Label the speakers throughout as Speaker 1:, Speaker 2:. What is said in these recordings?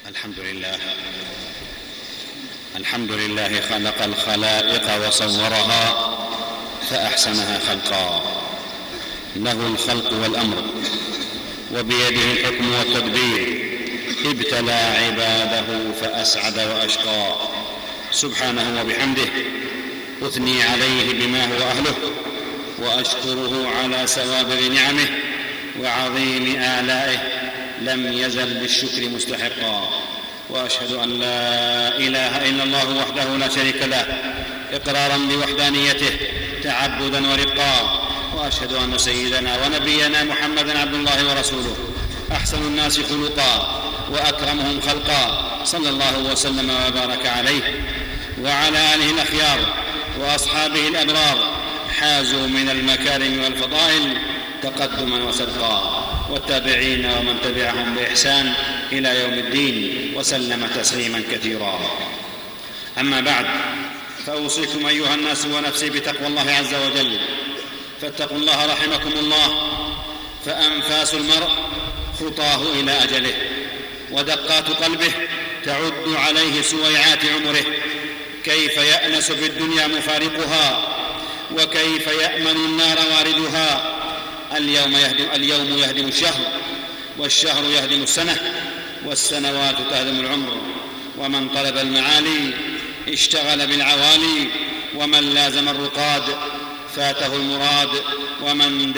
Speaker 1: الحمد لله خلق الخلائق وصورها فأحسنها خلقا، له الخلق والأمر وبيده الحكم والتدبير، ابتلى عباده فأسعد وأشقى. سبحانه وبحمده أثني عليه بما هو أهله، وأشكره على سوابغ نعمه وعظيم آلائه، لم يزل بالشكر مستحقا. وأشهد أن لا إله إلا الله وحده لا شريك له، إقرارا بوحدانيته تعبدا ورقا. وأشهد أن سيدنا ونبينا محمدا عبد الله ورسوله، أحسن الناس خلقا وأكرمهم خلقا، صلى الله وسلم وبارك عليه وعلى آله الأخيار وأصحابه الأبرار، حازوا من المكارم والفضائل تقدما وسبقا، والتابعين ومن تبعهم بإحسان إلى يوم الدين، وسلم تسليما كثيرا. أما بعد، فأوصيكم أيها الناس ونفسي بتقوى الله عز وجل، فاتقوا الله رحمكم الله، فأنفاس المرء خطاه إلى أجله، ودقات قلبه تعد عليه سويعات عمره. كيف يأنس بالدنيا مفارقها، وكيف يأمن النار واردها. اليوم يهدم الشهر، والشهر يهدم السنة، والسنوات تهدم العمر. ومن طلب المعالي اشتغل بالعوالي، ومن لازم الرقاد فاته المراد. ومن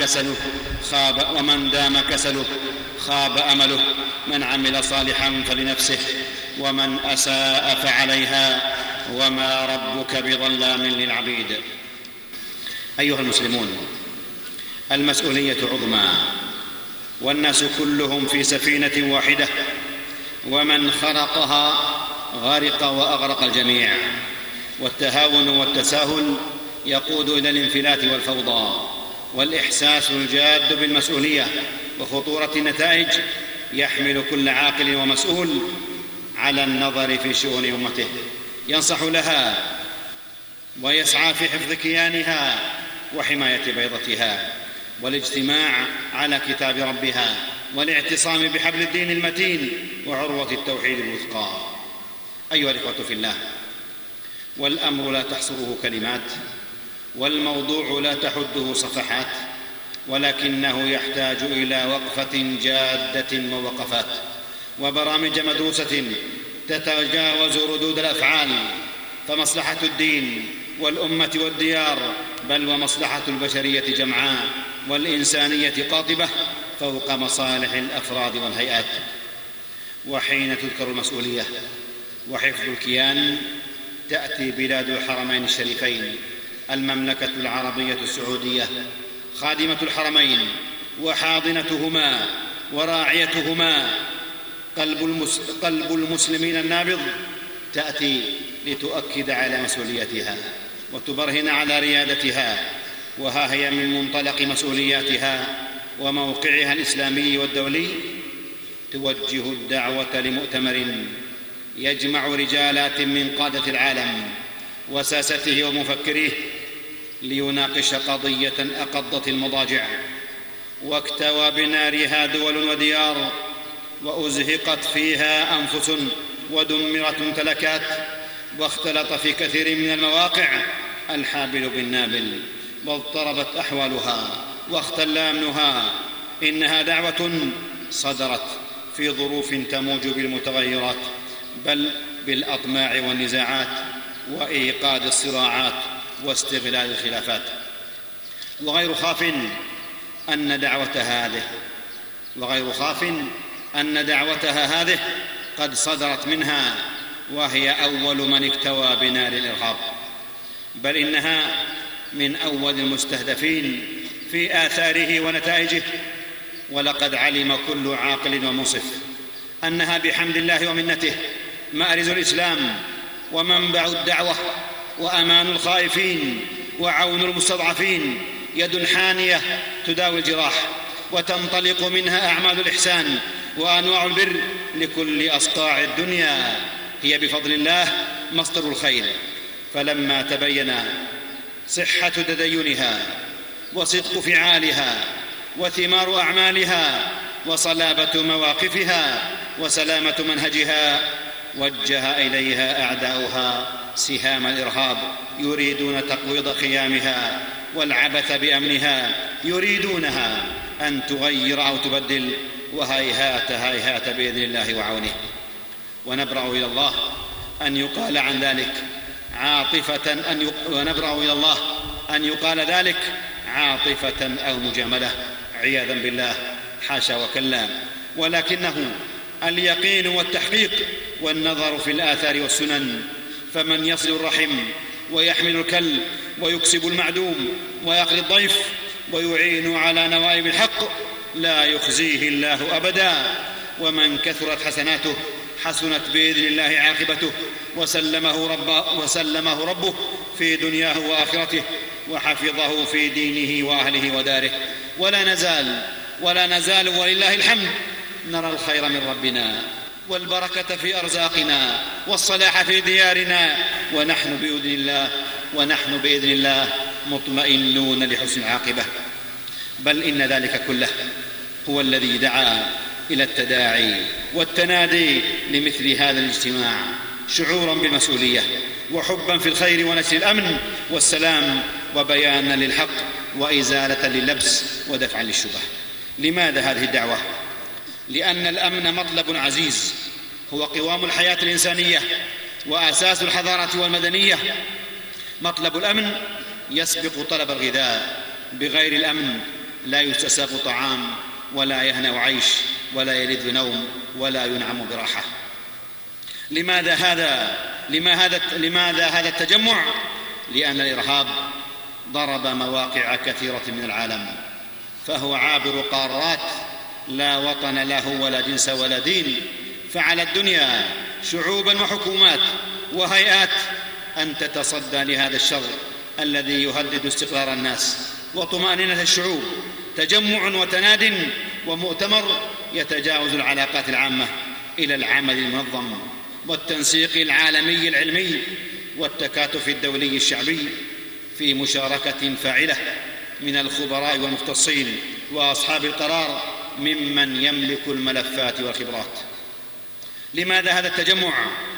Speaker 1: دام كسله خاب أمله. من عمل صالحا فلنفسه، ومن أساء فعليها، وما ربك بظلام للعبيد. أيها المسلمون، المسؤولية عظمى، والناس كلهم في سفينة واحدة، ومن خرقها غرق وأغرق الجميع. والتهاون والتساهل يقود إلى الانفلات والفوضى. والإحساس الجاد بالمسؤولية وخطورة النتائج يحمل كل عاقل ومسؤول على النظر في شؤون أمته، ينصح لها ويسعى في حفظ كيانها وحماية بيضتها، والاجتماع على كتاب ربها، والاعتصام بحبل الدين المتين وعروة التوحيد الوثقى. أيها الإخوة في الله، والأمر لا تحصره كلمات، والموضوع لا تحده صفحات، ولكنه يحتاج إلى وقفة جادة ووقفات، وبرامج مدروسة تتجاوز ردود الأفعال. فمصلحة الدين والأمة والديار، بل ومصلحة البشرية جمعاء والإنسانية قاطبة فوق مصالح الأفراد والهيئات. وحين تذكر المسؤولية وحفظ الكيان، تأتي بلاد الحرمين الشريفين، المملكة العربية السعودية، خادمة الحرمين وحاضنتهما وراعيتهما، قلب المسلمين النابض، تأتي لتؤكد على مسؤوليتها وتبرهن على ريادتها. وها هي من منطلق مسؤولياتها وموقعها الإسلامي والدولي توجه الدعوة لمؤتمر يجمع رجالات من قادة العالم وساسته ومفكريه، ليناقش قضية أقضت المضاجع، واكتوى بنارها دول وديار، وأزهقت فيها أنفس، ودمرت ممتلكات، واختلط في كثير من المواقع الحابل بالنابل، واضطربت أحوالها واختل أمنها. إنها دعوة صدرت في ظروف تموج بالمتغيرات، بل بالأطماع والنزاعات وإيقاد الصراعات واستغلال الخلافات. وغير خاف أن دعوتها هذه قد صدرت منها، وهي أول من اكتوى بنار الإرهاب، بل إنها من أول المستهدفين في آثاره ونتائجه. ولقد علم كل عاقل ومنصف أنها بحمد الله ومنته مأرز الإسلام، ومنبع الدعوة، وأمان الخائفين، وعون المستضعفين، يد حانية تداوي الجراح، وتنطلق منها أعمال الإحسان وأنواع البر لكل أصقاع الدنيا. هي بفضل الله مصدر الخير. فلما تبين صحة تدينها وصدق فعالها وثمار أعمالها وصلابة مواقفها، وسلامة منهجها وجه إليها أعداؤها سهام الإرهاب، يريدون تقويض خيامها والعبث بأمنها، يريدونها أن تغير أو تبدل، وهيهات هيهات بإذن الله وعونه. ونبرأ إلى الله أن يقال عن ذلك ونبرأ إلى الله أن يقال ذلك عاطفة أو مجاملة، عياذا بالله، حاشا وكلا، ولكنه اليقين والتحقيق والنظر في الآثار والسنن. فمن يصل الرحم ويحمل الكل ويكسب المعدوم ويقضي الضيف ويعين على نوائب الحق لا يخزيه الله أبدا. ومن كثرت حسناته حسنت بإذن الله عاقبته، وسلمه ربه في دنياه وآخرته، وحفظه في دينه وأهله وداره. ولا نزال ولله الحمد نرى الخير من ربنا والبركة في أرزاقنا والصلاح في ديارنا، ونحن بإذن الله مطمئنون لحسن العاقبة. بل إن ذلك كله هو الذي دعا إلى التداعي والتنادي لمثل هذا الاجتماع، شعورا بالمسؤولية وحبا في الخير ونشر الأمن والسلام وبيانا للحق وإزالة لللبس ودفعا للشبه. لماذا هذه الدعوة؟ لأن الأمن مطلب عزيز، هو قوام الحياة الإنسانية وأساس الحضارة والمدنية. مطلب الأمن يسبق طلب الغذاء، بغير الأمن لا يستساغ طعام ولا يهنأ عيش ولا يلذ نوم ولا ينعم براحة. لماذا هذا التجمع؟ لأن الإرهاب ضرب مواقع كثيرة من العالم، فهو عابر قارات لا وطن له ولا جنس ولا دين. فعلى الدنيا شعوبا وحكومات وهيئات أن تتصدى لهذا الشر الذي يهدد استقرار الناس وطمأنينة الشعوب. تجمع وتناد ومؤتمر يتجاوز العلاقات العامة إلى العمل المنظم والتنسيق العالمي العلمي والتكاتف الدولي الشعبي في مشاركة فاعلة من الخبراء والمختصين وأصحاب القرار ممن يملك الملفات والخبرات. لماذا هذا التجمع؟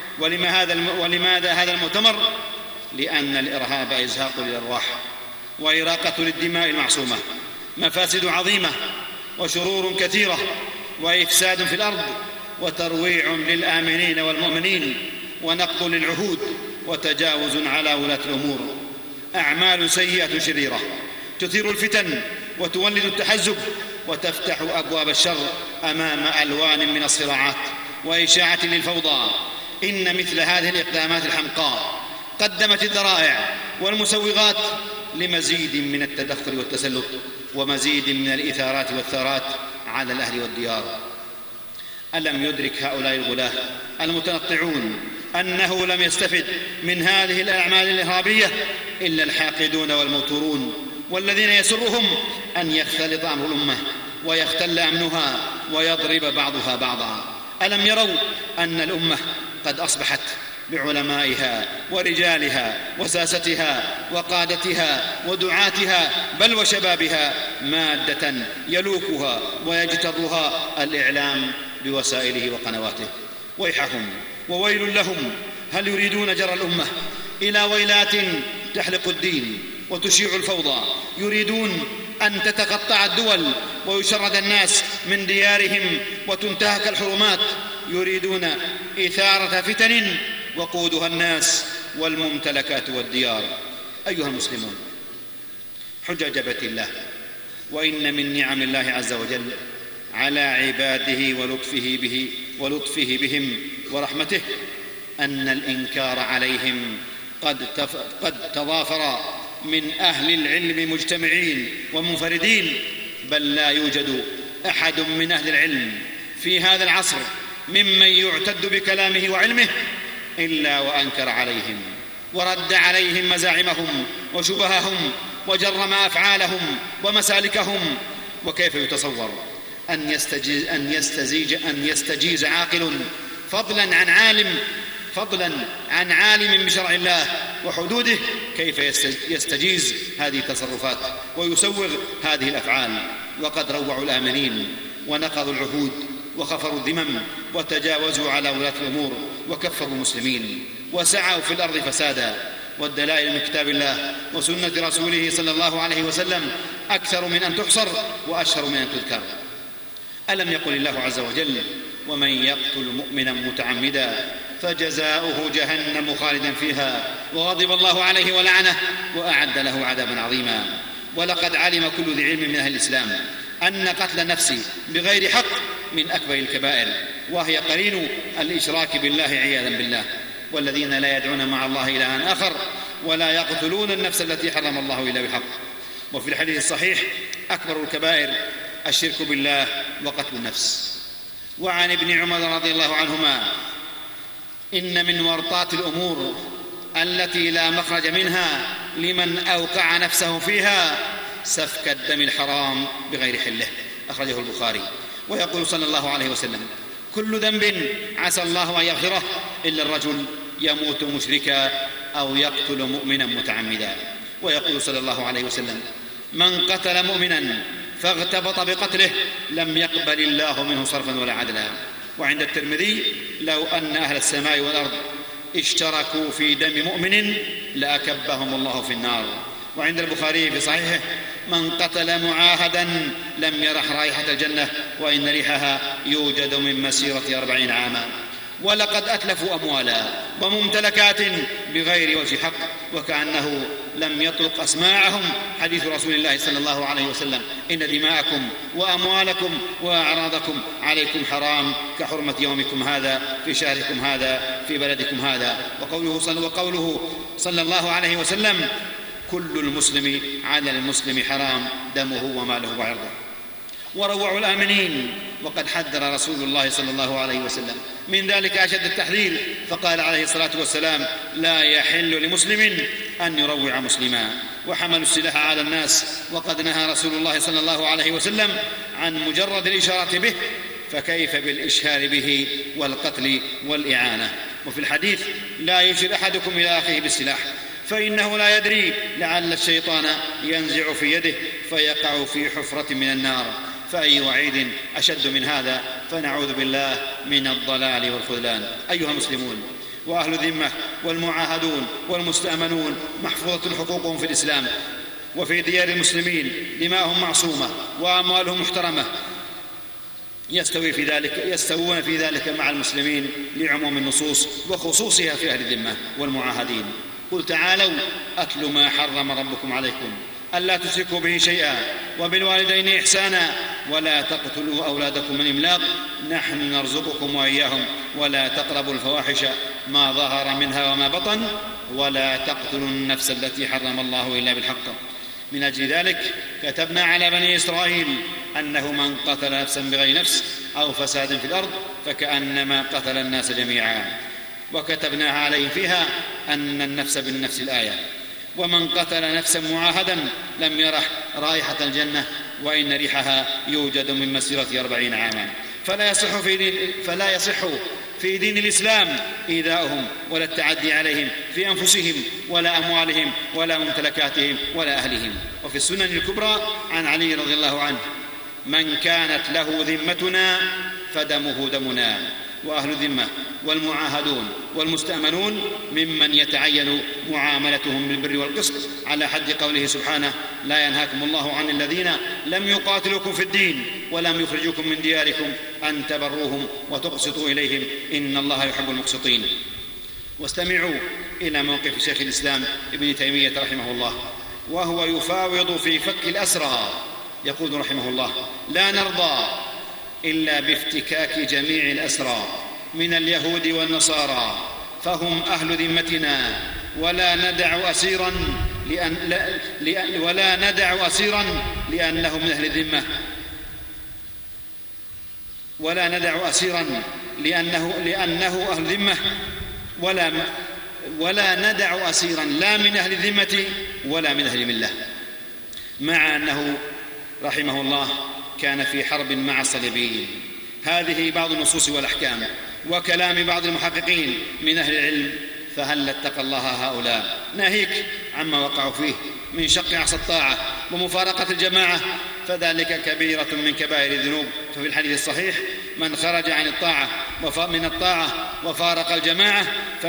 Speaker 1: ولماذا هذا المؤتمر؟ لأن الإرهاب إزهاق للأرواح وإراقة للدماء المعصومة، مفاسد عظيمة وشرور كثيرة وإفساد في الأرض وترويع للآمنين والمؤمنين ونقض للعهود وتجاوز على ولاة الأمور. أعمال سيئة شريرة تثير الفتن وتولد التحزب وتفتح أبواب الشر أمام ألوان من الصراعات وإشاعة للفوضى. إن مثل هذه الإقدامات الحمقاء قدمت الذرائع والمسوغات لمزيد من التدخل والتسلط ومزيد من الإثارات والثارات على الأهل والديار. ألم يدرك هؤلاء الغلاة المتنطعون أنه لم يستفد من هذه الأعمال الإرهابية إلا الحاقدون والموتورون، والذين يسرهم أن يختلط أمر الأمة ويختل أمنها ويضرب بعضها بعضا؟ ألم يروا أن الأمة قد أصبحت بعلمائها ورجالها وساستها وقادتها ودعاتها بل وشبابها مادة يلوكها ويجترها الإعلام بوسائله وقنواته؟ ويحهم وويل لهم، هل يريدون جر الأمة إلى ويلات تحلق الدين وتشيع الفوضى؟ يريدون أن تتقطع الدول ويشرد الناس من ديارهم وتنتهك الحرمات. يريدون إثارة فتن وقودها الناس والممتلكات والديار. أيها المسلمون، حجج بيت الله، وإن من نعم الله عز وجل على عباده ولطفه بهم ورحمته أن الإنكار عليهم قد تضافر من أهل العلم مجتمعين ومنفردين، بل لا يوجد أحد من أهل العلم في هذا العصر ممن يعتد بكلامه وعلمه إلا وأنكر عليهم ورد عليهم مزاعمهم وشبههم وجرم أفعالهم ومسالكهم. وكيف يتصور أن يستجيز عاقل فضلا عن عالم بشرع الله وحدوده، كيف يستجيز هذه التصرفات ويسوغ هذه الأفعال؟ وقد روعوا الآمنين ونقضوا العهود وخفروا الذمم وتجاوزوا على ولاة الأمور وكفروا المسلمين وسعوا في الأرض فسادا. والدلائل من كتاب الله وسنة رسوله صلى الله عليه وسلم أكثر من أن تحصر وأشهر من أن تذكر. ألم يقل الله عز وجل: ومن يقتل مؤمنا متعمدا فجزاؤه جهنم خالدا فيها وغضب الله عليه ولعنه وأعد له عذابا عظيما. ولقد علم كل ذي علم من أهل الإسلام أن قتل النفس بغير حق من أكبر الكبائر، وهي قرين الإشراك بالله عياذا بالله. والذين لا يدعون مع الله إلها آخر ولا يقتلون النفس التي حرم الله إلا بحق. وفي الحديث الصحيح: أكبر الكبائر الشرك بالله وقتل النفس. وعن ابن عمر رضي الله عنهما: إن من ورطات الأمور التي لا مخرج منها لمن أوقع نفسه فيها سفك الدم الحرام بغير حله، أخرجه البخاري. ويقول صلى الله عليه وسلم: كل ذنب عسى الله أن يغفره إلا الرجل يموت مشركا أو يقتل مؤمنا متعمدا. ويقول صلى الله عليه وسلم: من قتل مؤمنا فاغتبط بقتله لم يقبل الله منه صرفا ولا عدلا. وعند الترمذي: لو أن أهل السماء والأرض اشتركوا في دم مؤمن لأكبهم الله في النار. وعند البخاري في صحيحه: من قتل معاهدا لم يرح رائحة الجنة وإن ريحها يوجد من مسيرة 40 عاما. ولقد أتلفوا أموالا وممتلكات بغير وجه حق وكأنه لم يطلق أسماعهم حديث رسول الله صلى الله عليه وسلم: إن دماءكم وأموالكم وأعراضكم عليكم حرام كحرمة يومكم هذا في شهركم هذا في بلدكم هذا. وقوله صلى الله عليه وسلم: كل المسلم على المسلم حرام دمه وماله وعرضه. وروعوا الآمنين، وقد حذر رسول الله صلى الله عليه وسلم من ذلك أشد التحذير، فقال عليه الصلاة والسلام: لا يحل لمسلم أن يروع مسلما. وحملوا السلاح على الناس، وقد نهى رسول الله صلى الله عليه وسلم عن مجرد الإشارة به، فكيف بالإشهار به والقتل والإعانة. وفي الحديث: لا يشير أحدكم إلى أخيه بالسلاح فإنه لا يدري لعل الشيطان ينزع في يده فيقع في حفرة من النار. فأي وعيد أشد من هذا؟ فنعوذ بالله من الضلال والخذلان. أيها المسلمون وأهل الذمة والمعاهدون والمستأمنون محفوظة حقوقهم في الإسلام وفي ديار المسلمين، دماؤهم معصومة وأموالهم محترمة، يستوون في ذلك مع المسلمين لعموم النصوص وخصوصها في أهل الذمة والمعاهدين. قل تعالوا أتل ما حرم ربكم عليكم ألا تشركوا به شيئا وبالوالدين إحسانا ولا تقتلوا أولادكم من إملاق نحن نرزقكم وإياهم ولا تقربوا الفواحش ما ظهر منها وما بطن ولا تقتلوا النفس التي حرم الله إلا بالحق. من أجل ذلك كتبنا على بني إسرائيل أنه من قتل نفسا بغير نفس أو فساد في الأرض فكأنما قتل الناس جميعا، وكتبنا عليه فيها أن النفس بالنفس الآية. ومن قتل نفسا معاهدا لم يرح رائحة الجنة وإن ريحها يوجد من مسيرة 40 عاما. فلا يصح في دين الإسلام إيذاؤهم ولا التعدي عليهم في أنفسهم ولا أموالهم ولا ممتلكاتهم ولا أهلهم. وفي السنن الكبرى عن علي رضي الله عنه: من كانت له ذمتنا فدمه دمنا. وأهل الذمة والمعاهدون والمستأمنون ممن يتعين معاملتهم بالبر والقسط على حد قوله سبحانه: لا ينهاكم الله عن الذين لم يقاتلوكم في الدين ولم يخرجوكم من دياركم أن تبروهم وتقسطوا إليهم إن الله يحب المقسطين. واستمعوا إلى موقف شيخ الإسلام ابن تيمية رحمه الله وهو يفاوض في فك الأسرى، يقول رحمه الله: لا نرضى إلا بافتكاك جميع الأسرى من اليهود والنصارى فهم أهل ذمتنا ولا ندع أسيرا لأنه من أهل الذمة ولا ندع أسيرا لأنه أهل ذمة ولا ندع أسيرا لا من أهل الذمة ولا من أهل الملة. مع أنه رحمه الله كان في حرب مع الصليبيين. هذه بعض النصوص والأحكام وكلام بعض المحققين من أهل العلم، فهل اتقى الله هؤلاء ناهيك عما وقعوا فيه من شق عصا الطاعة ومفارقة الجماعة، فذلك كبيرة من كبائر الذنوب. ففي الحديث الصحيح: من خرج عن الطاعة من الطاعة وفارق الجماعة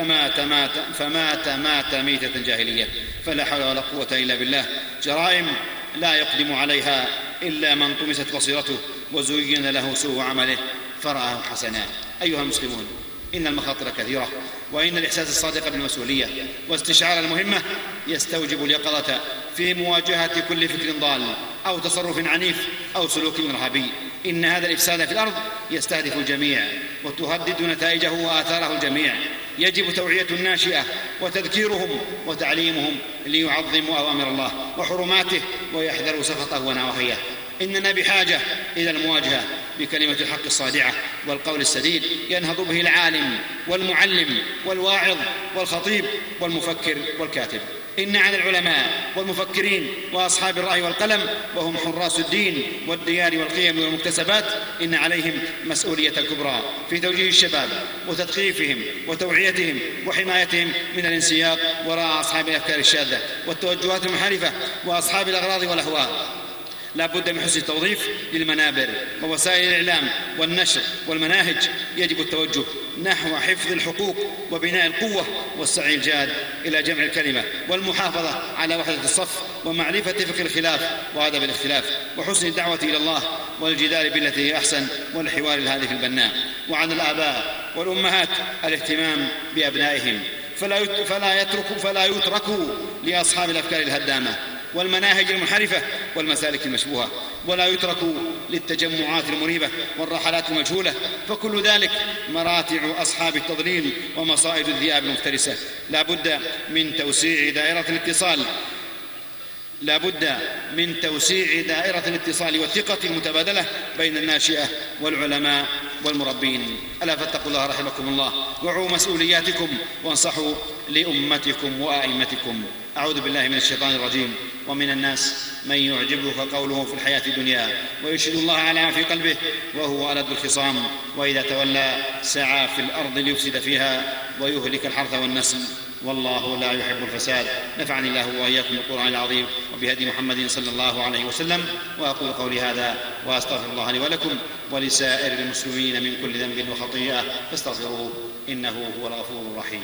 Speaker 1: فمات ميتة جاهلية. فلا حول ولا قوة إلا بالله. جرائم لا يقدم عليها إلا من طمست بصيرته وزين له سوء عمله فرآه حسنا. أيها المسلمون، إن المخاطر كثيرة، وإن الإحساس الصادق بالمسؤولية واستشعار المهمة يستوجب اليقظة في مواجهة كل فكر ضال أو تصرف عنيف أو سلوك إرهابي. إن هذا الإفساد في الأرض يستهدف الجميع وتهدد نتائجه وآثاره الجميع. يجب توعية الناشئة وتذكيرهم وتعليمهم ليعظموا أوامر الله وحرماته ويحذروا سخطه ونواهيه. إننا بحاجة إلى المواجهة بكلمة الحق الصادعة والقول السديد ينهض به العالم والمعلم والواعظ والخطيب والمفكر والكاتب. إن على العلماء والمفكرين وأصحاب الرأي والقلم، وهم حراس الدين والديار والقيم والمكتسبات، إن عليهم مسؤولية كبرى في توجيه الشباب وتثقيفهم وتوعيتهم وحمايتهم من الانسياق وراء أصحاب الأفكار الشاذة والتوجهات المنحرفة وأصحاب الأغراض والأهواء. لا بد من حسن التوظيف للمنابر ووسائل الإعلام والنشر والمناهج. يجب التوجه نحو حفظ الحقوق وبناء القوة والسعي الجاد إلى جمع الكلمة والمحافظة على وحدة الصف ومعرفة فقه الخلاف وأدب الاختلاف وحسن الدعوة إلى الله والجدال بالتي هي أحسن والحوار الهادف البناء. وعن الآباء والأمهات الاهتمام بأبنائهم فلا يتركوا لأصحاب الأفكار الهدامة والمناهج المنحرفة والمسالك المشبوهة، ولا يتركوا للتجمعات المريبة والرحلات المجهولة، فكل ذلك مراتع أصحاب التضليل ومصائد الذئاب المفترسة. لا بد من توسيع دائرة الاتصال والثقة المتبادلة بين الناشئة والعلماء والمربين. ألا فاتقوا الله رحمكم الله، وعوا مسؤولياتكم وانصحوا لأمتكم وأئمتكم. أعوذ بالله من الشيطان الرجيم. ومن الناس من يعجبك قوله في الحياة الدنيا ويشهد الله على ما في قلبه وهو ألد الخصام، وإذا تولى سعى في الأرض ليفسد فيها ويهلك الحرث والنسل، والله لا يحب الفساد. نفعني الله وإياكم بالقرآن العظيم وبهدي محمد صلى الله عليه وسلم. وأقول قولي هذا وأستغفر الله لي ولكم ولسائر المسلمين من كل ذنب وخطيئة فاستغفروه إنه هو الغفور الرحيم.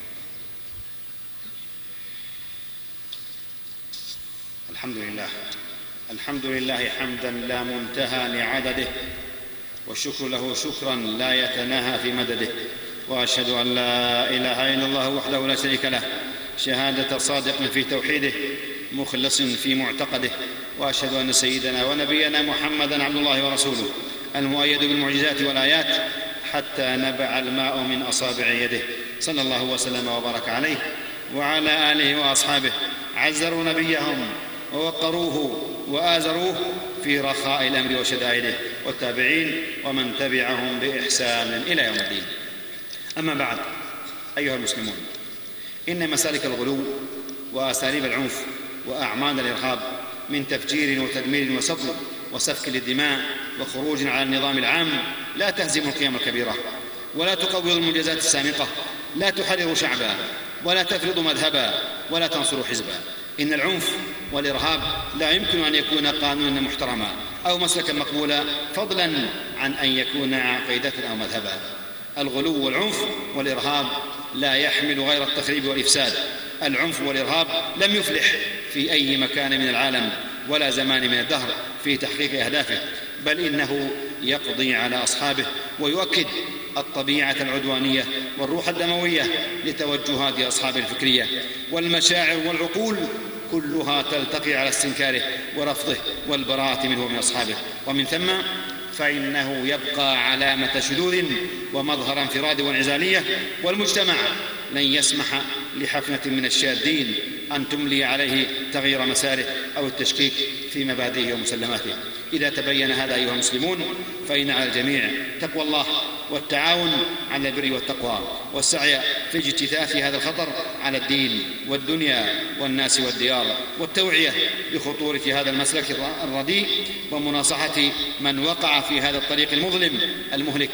Speaker 1: الحمد لله حمدا لا منتهى لعدده، والشكر له شكرا لا يتناهى في مدده، وأشهد أن لا إله إلا الله وحده لا شريك له شهادة صادق في توحيده مخلص في معتقده، وأشهد أن سيدنا ونبينا محمدا عبد الله ورسوله المؤيد بالمعجزات والآيات حتى نبع الماء من أصابع يده، صلى الله وسلم وبارك عليه وعلى آله وأصحابه. عزروا نبيهم ووقروه وآزروه في رخاء الأمر وشدائده، والتابعين ومن تبعهم بإحسان إلى يوم الدين. أما بعد، أيها المسلمون، إن مسالك الغلو وأساليب العنف وأعمال الإرهاب من تفجير وتدمير وسطو وسفك للدماء وخروج على النظام العام لا تهزم القيم الكبيرة ولا تقوض المنجزات السامقة، لا تحرر شعبا ولا تفرض مذهبا ولا تنصر حزبا. إن العنف والإرهاب لا يمكن أن يكون قانونا محترما أو مسلكا مقبولا، فضلا عن أن يكون عقيدة أو مذهبا. الغلو والعنف والإرهاب لا يحمل غير التخريب والإفساد. العنف والإرهاب لم يفلح في أي مكان من العالم ولا زمان من الدهر في تحقيق أهدافه، بل إنه يقضي على أصحابه ويؤكد الطبيعة العدوانية والروح الدموية لتوجهات أصحاب الفكرية، والمشاعر والعقول كلها تلتقي على استنكاره ورفضه والبراءة منه ومن أصحابه. ومن ثم فإنه يبقى علامة شذوذ ومظهر انفراد وانعزالية، والمجتمع لن يسمح لحفنة من الشاذين أن تملي عليه تغيير مساره أو التشكيك في مبادئه ومسلماته. إذا تبين هذا أيها المسلمون، فإن على الجميع تقوى الله والتعاون على البر والتقوى والسعي في اجتثاث هذا الخطر على الدين والدنيا والناس والديار، والتوعية بخطورة هذا المسلك الرديء ومناصحة من وقع في هذا الطريق المظلم المهلك،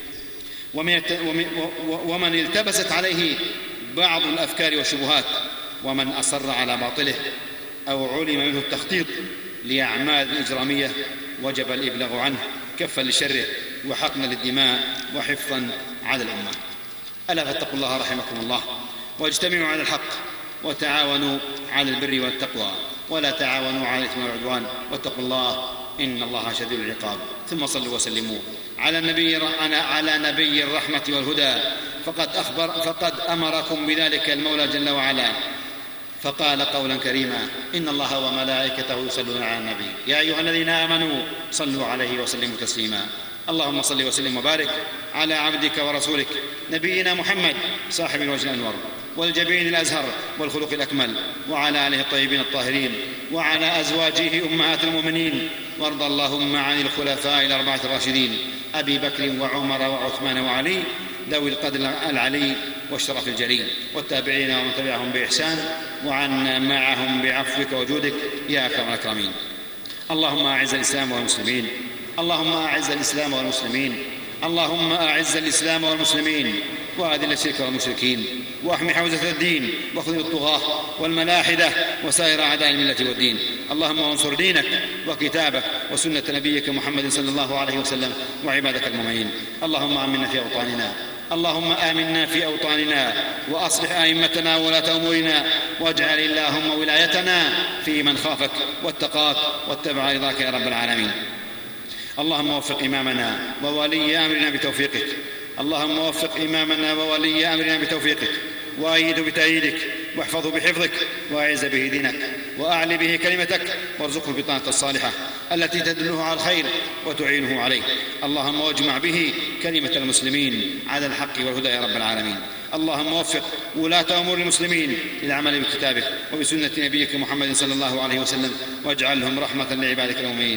Speaker 1: ومن التبست عليه بعض الأفكار والشبهات، ومن أصر على باطله أو علم منه التخطيط لأعمال إجرامية وجب الإبلاغ عنه كفا لشره وحقنا للدماء وحفظا على الأمة. ألا فاتقوا الله رحمكم الله، واجتمعوا على الحق، وتعاونوا على البر والتقوى، ولا تعاونوا على الإثم والعدوان، واتقوا الله إن الله شديد العقاب. ثم صلوا وسلموا على نبي الرحمة والهدى، فقد أمركم بذلك المولى جل وعلا، فقال قولا كريما: إن الله وملائكته يصلون على النبي يا أيها الذين آمنوا صلوا عليه وسلموا تسليما. اللهم صل وسلم وبارك على عبدك ورسولك نبينا محمد صاحب الوجه الأنور والجبين الأزهر والخلق الأكمل، وعلى آله الطيبين الطاهرين، وعلى أزواجه أمهات المؤمنين، وارض اللهم عن الخلفاء الأربعة الراشدين أبي بكر وعمر وعثمان وعلي ذوي القدر العلي والشرف الجليل، والتابعين ومن تبعهم بإحسان، وعنا معهم بعفوك وجودك يا أكرم الأكرمين. اللهم أعز الإسلام والمسلمين، اللهم أعز الإسلام والمسلمين، اللهم أعز الإسلام والمسلمين، وأذل الشرك والمشركين، واحمي حوزة الدين، واخذل الطغاة والملاحدة وسائر أعداء الملة والدين. اللهم انصر دينك وكتابك وسنة نبيك محمد صلى الله عليه وسلم وعبادك المؤمنين. اللهم آمنا في أوطاننا، اللهم آمنا في أوطاننا، وأصلح أئمتنا وولاة أمورنا، واجعل اللهم ولايتنا في من خافك واتقاك واتبع رضاك يا رب العالمين. اللهم وفق إمامنا وولي أمرنا بتوفيقك، اللهم وفق إمامنا وولي أمرنا بتوفيقك، وأيده بتأييدك، واحفظه بحفظك، وأعز به دينك، وأعل به كلمتك، وارزقه البطانة الصالحة التي تدله على الخير وتعينه عليه. اللهم واجمع به كلمة المسلمين على الحق والهدى يا رب العالمين. اللهم وفق ولاة أمور المسلمين للعمل بكتابك وبسنة نبيك محمد صلى الله عليه وسلم، واجعلهم رحمة لعبادك المؤمنين،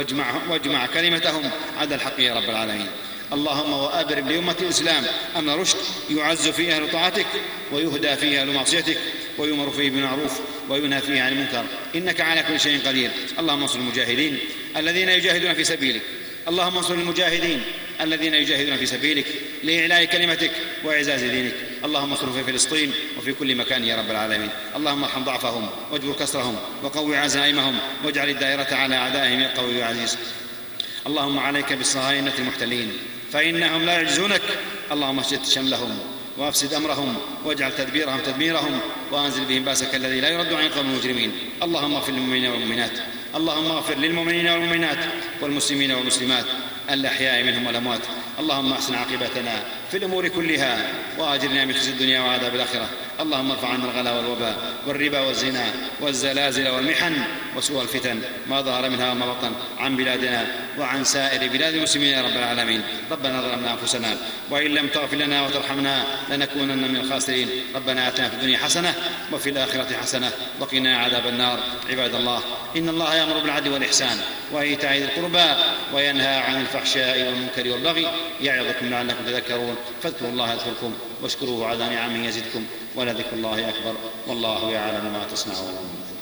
Speaker 1: واجمع كلمتهم على الحق يا رب العالمين. اللهم وأبرم لأمة الإسلام أمن رشد يعز فيه أهل طاعتك، ويهدى فيه أهل معصيتك، ويؤمر فيه بالمعروف وينهى فيه عن المنكر، إنك على كل شيء قدير. اللهم انصر المجاهدين الذين يجاهدون في سبيلك، اللهم انصر المجاهدين الذين يجاهدون في سبيلك لإعلاء كلمتك وإعزاز دينك. اللهم انصرهم في فلسطين وفي كل مكان يا رب العالمين. اللهم ارحم ضعفهم واجبر كسرهم وقوي عزائمهم، واجعل الدائرة على أعدائهم يا قوي يا عزيز. اللهم عليك بالصهاينة المحتلين فإنهم لا يعجزونك. اللهم اشتت شملهم وافسد أمرهم، واجعل تدبيرهم تدميرهم، وأنزل بهم باسك الذي لا يرد عن القوم المجرمين. اللهم اغفر للمؤمنين والمؤمنات، اللهم اغفر للمؤمنين والمؤمنات والمسلمين والمسلمات الأحياء منهم والأموات. اللهم احسن عاقبتنا في الأمور كلها، وأجرنا من خزي الدنيا وعذاب الآخرة. اللهم ارفع عنا الغلا والوباء والربا والزنا والزلازل والمحن وسوء الفتن ما ظهر منها وما بطن عن بلادنا وعن سائر بلاد المسلمين يا رب العالمين. ربنا ظلمنا أنفسنا وإن لم تغفر لنا وترحمنا لنكونن من الخاسرين. ربنا آتنا في الدنيا حسنة وفي الآخرة حسنة وقنا عذاب النار. عباد الله، إن الله يأمر بالعدل والإحسان وإيتاء ذي القربى وينهى عن الفحشاء والمنكر والبغي يعظكم لعلكم تذكرون. فاذكروا الله يذكركم واشكروه على نعمه يزدكم ولذكر الله أكبر والله يعلم ما تصنعون.